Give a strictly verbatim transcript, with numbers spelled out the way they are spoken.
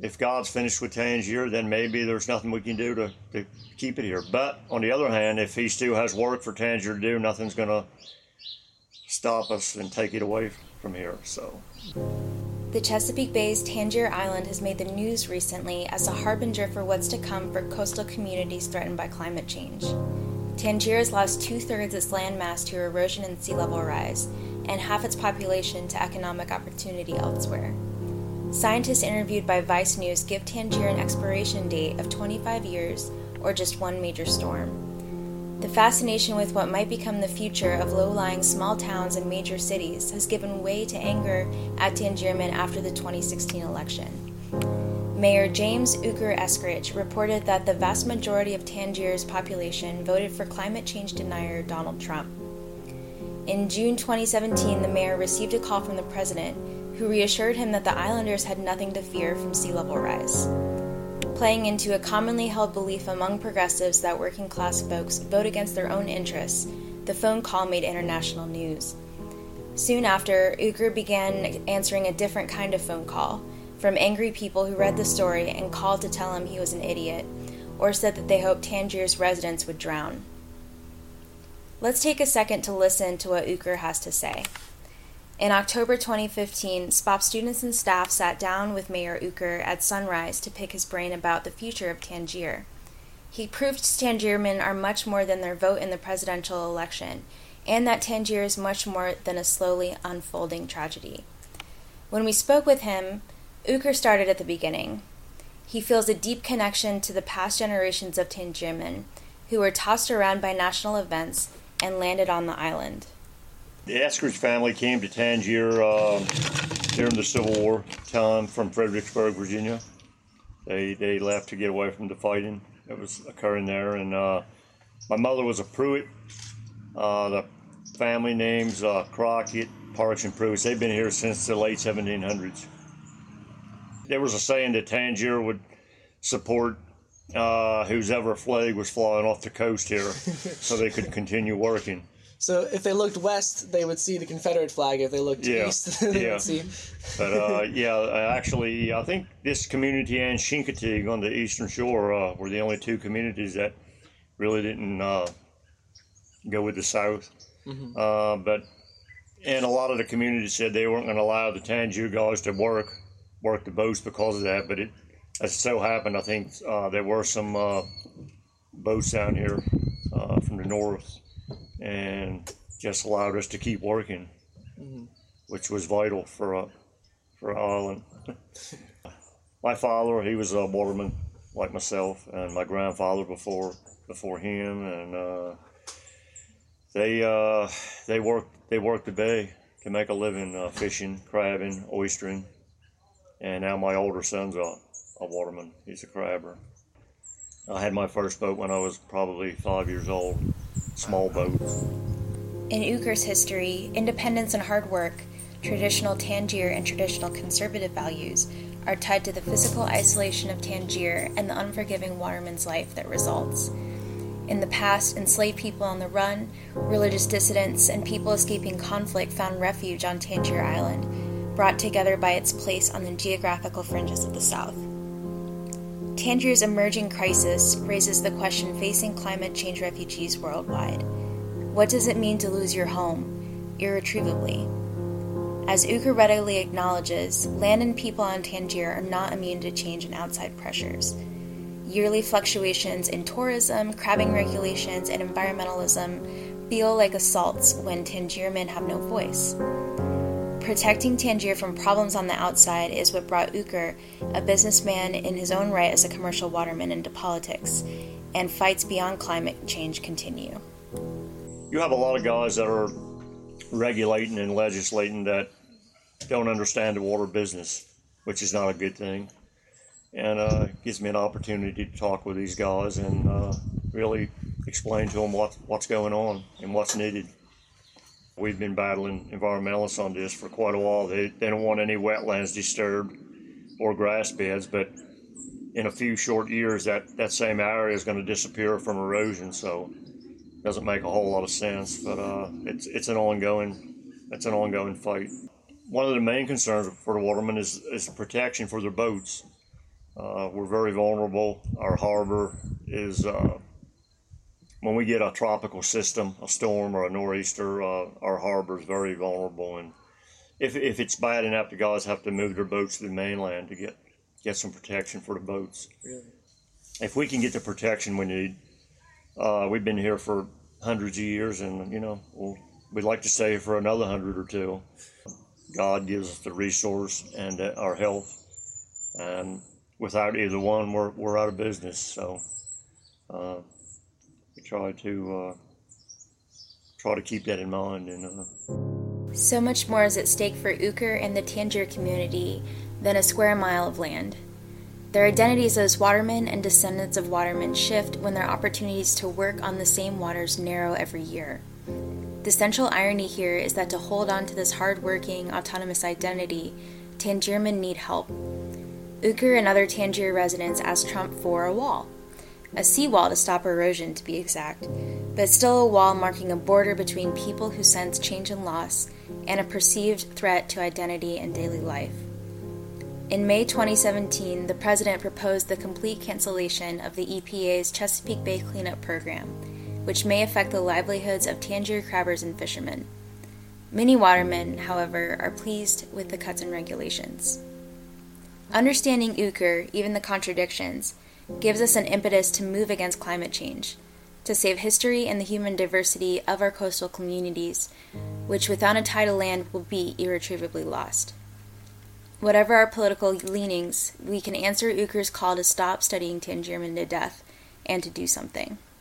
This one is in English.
if God's finished with Tangier, then maybe there's nothing we can do to, to keep it here. But on the other hand, if he still has work for Tangier to do, nothing's going to stop us and take it away from here. So, the Chesapeake Bay's Tangier Island has made the news recently as a harbinger for what's to come for coastal communities threatened by climate change. Tangier has lost two-thirds its landmass to erosion and sea level rise, and half its population to economic opportunity elsewhere. Scientists interviewed by Vice News give Tangier an expiration date of twenty-five years or just one major storm. The fascination with what might become the future of low-lying small towns and major cities has given way to anger at Tangiermen after the twenty sixteen election. Mayor James Uker Eskridge reported that the vast majority of Tangier's population voted for climate change denier Donald Trump. In June twenty seventeen, the mayor received a call from the president, who reassured him that the islanders had nothing to fear from sea level rise. Playing into a commonly held belief among progressives that working class folks vote against their own interests, the phone call made international news. Soon after, Uker began answering a different kind of phone call, from angry people who read the story and called to tell him he was an idiot, or said that they hoped Tangier's residents would drown. Let's take a second to listen to what Uker has to say. In October twenty fifteen, S P O P students and staff sat down with Mayor Uker at sunrise to pick his brain about the future of Tangier. He proved Tangiermen are much more than their vote in the presidential election, and that Tangier is much more than a slowly unfolding tragedy. When we spoke with him, Uker started at the beginning. He feels a deep connection to the past generations of Tangiermen, who were tossed around by national events and landed on the island. The Eskridge family came to Tangier uh, during the Civil War time from Fredericksburg, Virginia. They they left to get away from the fighting that was occurring there. And uh, my mother was a Pruitt. Uh, the family names uh, Crockett, Parks, and Pruitt. They've been here since the late seventeen hundreds. There was a saying that Tangier would support uh, whose ever flag was flying off the coast here so they could continue working. So if they looked west, they would see the Confederate flag. If they looked yeah. east, they yeah. would see. But uh, yeah, actually, I think this community and Chincoteague on the eastern shore uh, were the only two communities that really didn't uh, go with the South. Mm-hmm. Uh, but and a lot of the communities said they weren't going to allow the Tangier guys to work work the boats because of that. But it, as it so happened, I think uh, there were some uh, boats down here uh, from the north, and just allowed us to keep working, mm-hmm. which was vital for uh, for our island. My father, he was a waterman like myself, and my grandfather before before him, and uh, they uh, they worked they worked the bay to make a living, uh, fishing, crabbing, oystering, and now my older son's a, a waterman. He's a crabber. I had my first boat when I was probably five years old. Small boat. In Uker's history, independence and hard work, traditional Tangier and traditional conservative values, are tied to the physical isolation of Tangier and the unforgiving waterman's life that results. In the past, enslaved people on the run, religious dissidents, and people escaping conflict found refuge on Tangier Island, brought together by its place on the geographical fringes of the South. Tangier's emerging crisis raises the question facing climate change refugees worldwide. What does it mean to lose your home, irretrievably? As Uker readily acknowledges, land and people on Tangier are not immune to change and outside pressures. Yearly fluctuations in tourism, crabbing regulations, and environmentalism feel like assaults when Tangiermen have no voice. Protecting Tangier from problems on the outside is what brought Uker, a businessman in his own right as a commercial waterman, into politics, and fights beyond climate change continue. You have a lot of guys that are regulating and legislating that don't understand the water business, which is not a good thing. And uh, it gives me an opportunity to talk with these guys and uh, really explain to them what, what's going on and what's needed. We've been battling environmentalists on this for quite a while. They, they don't want any wetlands disturbed or grass beds, but in a few short years, that, that same area is going to disappear from erosion, so it doesn't make a whole lot of sense. But uh, it's it's an ongoing it's an ongoing fight. One of the main concerns for the watermen is, is protection for their boats. Uh, we're very vulnerable. Our harbor is, uh, when we get a tropical system, a storm or a nor'easter, uh, our harbor is very vulnerable. And if, if it's bad enough, the guys have to move their boats to the mainland to get, get some protection for the boats. Really? If we can get the protection we need, uh, we've been here for hundreds of years, and, you know, we'll, we'd like to stay here for another hundred or two. God gives us the resource and uh, our health, and without either one, we're, we're out of business. So uh, we try to uh, try to keep that in mind. And uh, So much more is at stake for Ukhr and the Tangier community than a square mile of land. Their identities as watermen and descendants of watermen shift when their opportunities to work on the same waters narrow every year. The central irony here is that to hold on to this hard-working, autonomous identity, Tangiermen need help. Ukhr and other Tangier residents asked Trump for a wall. A seawall to stop erosion, to be exact, but still a wall marking a border between people who sense change and loss and a perceived threat to identity and daily life. In May twenty seventeen, the president proposed the complete cancellation of the E P A's Chesapeake Bay Cleanup Program, which may affect the livelihoods of Tangier crabbers and fishermen. Many watermen, however, are pleased with the cuts and regulations. Understanding Ukhr, even the contradictions, gives us an impetus to move against climate change, to save history and the human diversity of our coastal communities, which without a tie to land will be irretrievably lost. Whatever our political leanings, we can answer Ukhr's call to stop studying Tangiermen to death and to do something.